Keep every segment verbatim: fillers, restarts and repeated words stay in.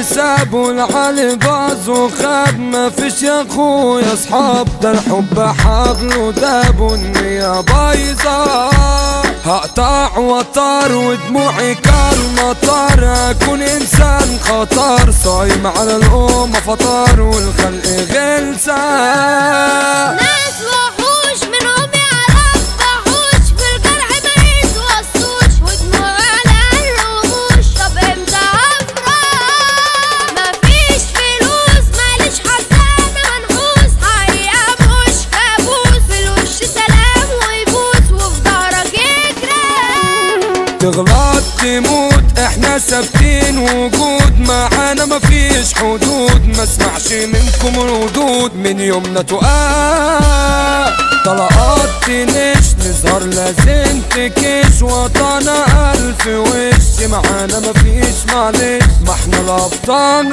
سابوا العالي باظ وخاب، ما فيش يا اخويا اصحاب، ده الحب حبل وداب والنية بايظة. هقطع وطار ودموعي كالمطر، اكون انسان خطر صايم على الامة فطار والخلق غلسة. ناس وحوش منهم يعرف وحوش، في الجرح ما يتوصوش ودموع على الرموش. طب امتى افرح؟ مفيش فلوس ماليش حزانة منحوس، حقيقة مش كابوس، في الوش سلام ويبوس وفي ظهرك يجري. تغلط تموت احنا ثابتين وجود، معانا مفيش حدود، ما اسمعش منكم ردود، من يومنا تقال طلقات تنش، نظهر لازم تكش، وطنا الف وش، معانا مفيش معلش، ما احنا الابطال.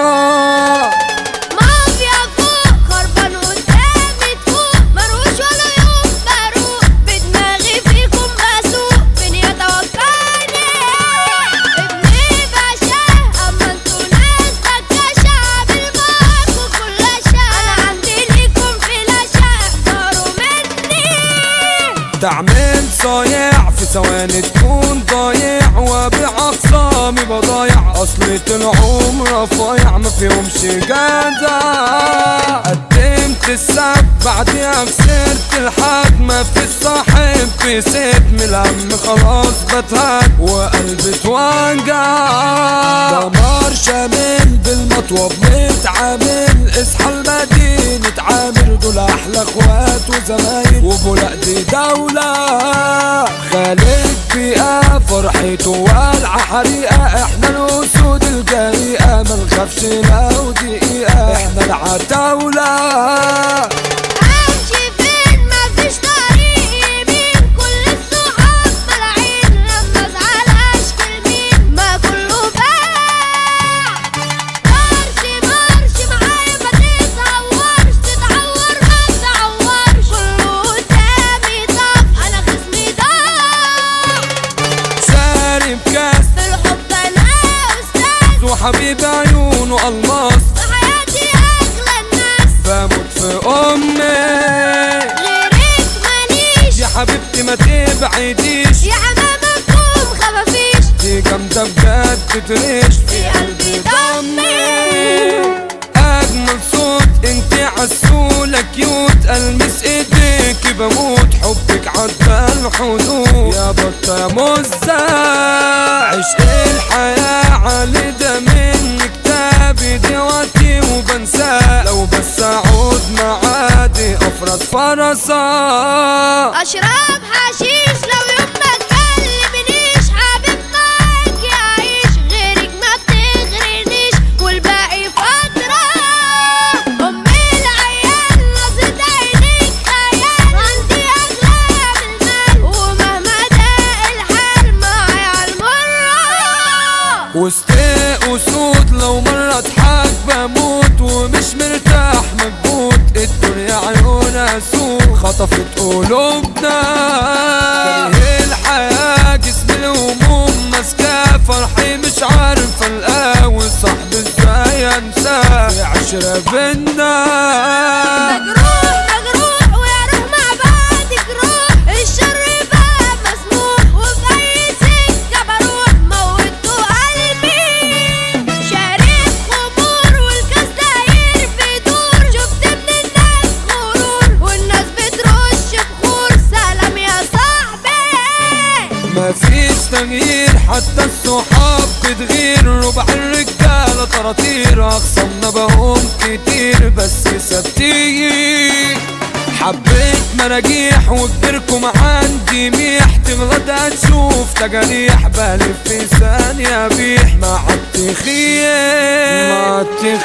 مافيا فوق خربان قدامي تفوق، مروش ولا يوم بروق، بدماغي فيكم بسوق، مين يتوقعني؟ ابني باشا اما انتوا ناس بكاشة، عامل معاكوا كل اشياء، انا عندي ليكم فلاشة، احذروا مني. تعمل صايع في ثواني تكون ضايع، وابيع اخصامي بضايع، اصلي طلعوا رفايع ما فيهمش جدع. قدمت السب بعديها خسرت الحد، ما في الصاحب في ست من الهم خلاص بتهد وقلبي اتوجع. دمار شامل بالمطوب متعامل، اصحى المدينة عامر، دول احلى اخوات وزمايل وبولاق دي دولة. خالد بيئة فرحته والعة حريقة، احنا الاسود الجريئة ما نخافش لو دقيقة، احنا العتاولة. امشي فين مفيش طريق يمين، كل الصحاب ملاعين، لما ازعل اشكي لمين، ما كله باع. مارش مارش معايا ما تتهورش، تتعور ما تتعورش، كله قدامي طف، انا خصمي ضاع. شارب كاس في الحب انا استاذ، وحبيب عيونه الماس، في حياتي اغلى الناس، بموت في امي. غيرك ماليش يا حبيبتي ما تبعديش، يا حمامكم خفافيش، دي جامدة بجد تريش في قلبي ضمي. اجمل صوت انتي عسولة كيوت، المس ايديكي بموت، حبك عدى الحدود يا بطة يا مزة. عشق الحياة علي ده من كتابي دلوقتي وبنساه، لو بس اعود معادي افرس فرسا. اشرب حشيش لو يوم ما تكلمنيش، حبيب معاك يعيش، غيرك ما بتغرنيش والباقي فترة. امي العيال نظرة عينيك خيال، عندي اغلى من المال، ومهما ضاق الحال معايا عالمرة. وسط اسود لو مرة اضحك بموت، ومش مرتاح مكبوت، الدنيا عيونها سوق خطفت قلوبنا. كاره الحياة جسم الهموم ماسكاه، فرحي مش عارف القاه، وصاحبي ازاي انساه، في عشرة بينا. مجروح مجروح ويا روح مع بعض جروح، الشر بقى مسموح، وفي اي سكة بروح موتوا قلبي. شارب خمور والكاس داير بيدور، شفت من الناس غرور والناس بترش بخور، سلام يا صاحبي. مفيش تغيير حتى الصحاب بتغير، ربع الرجالة طراطير، اخصمنا بقوم كتير بس ثابتين. حبيت مراجيح وكبركم عندي ميح، تغلط هتشوف تجاريح، بلف في ثانية بيح، مع التخيل مع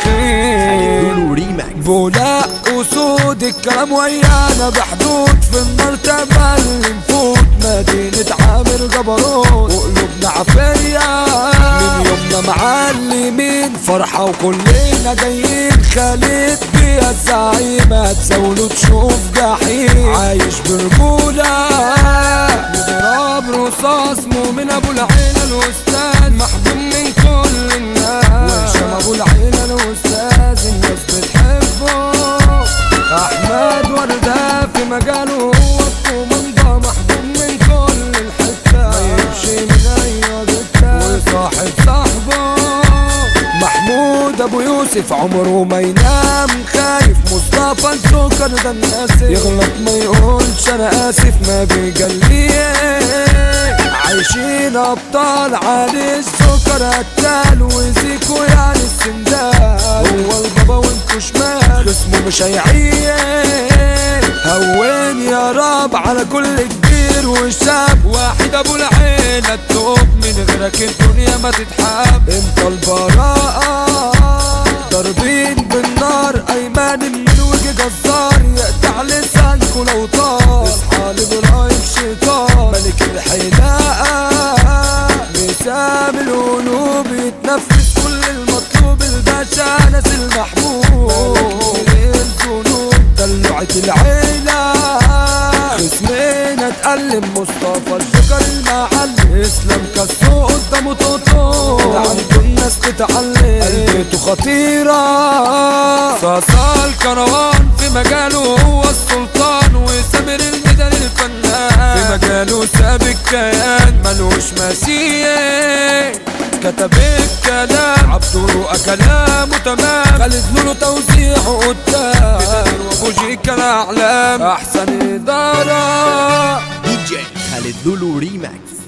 التخيل. بولاق اسود الكلام ويانا بحدود، في المرتبة اللي نفوت، مدينة عامر جبروت، وقلوبنا عافية، من يومنا معلمين فرحة وكلنا جايين. خالد بيها الزعيم هتزاوله تشوف جحيم، عايش برجولة بضرب رصاص، مؤمن ابو العيلة الاستاذ، محبوب من كل الناس، وهشام ابو العيلة آسف عمره ما ينام خايف مصطفى السكر ده الناس يغلط ما يقولش انا اسف ما بيجليه عايشين ابطال علي السكر قتال وزيكو يعني السندال هو البابا وانتو شمال اسمه مش هيعيش هون يا رب على كل كبير وشاب واحد ابو العين التوب من غيرك الدنيا ما تتحب انت البراءة ضاربين بالنار ايمان من وجه جزار يقطع لسانكو لو طار اصحى لابراهيم شيطان ملك الحلاقة مسام القلوب يتنفس كل المطلوب الباشا ناس المحبوب الذنوب دلوعة العيلة خصمنا اتألم مصطفى الشكر المعلم اسلام كسو قدامه توتو عنده الناس تتعلم قلبته خطيرة صاصا الكروان في مجاله هو السلطان وسامر الميدان الفنان في مجاله ساب الكيان ملوش مثيل كتب الكلام عبدو كلامه تمام خالد لولو توزيعه قدام وبوجيكا الاعلام احسن اداره دي جي خالد لولو ريماكس.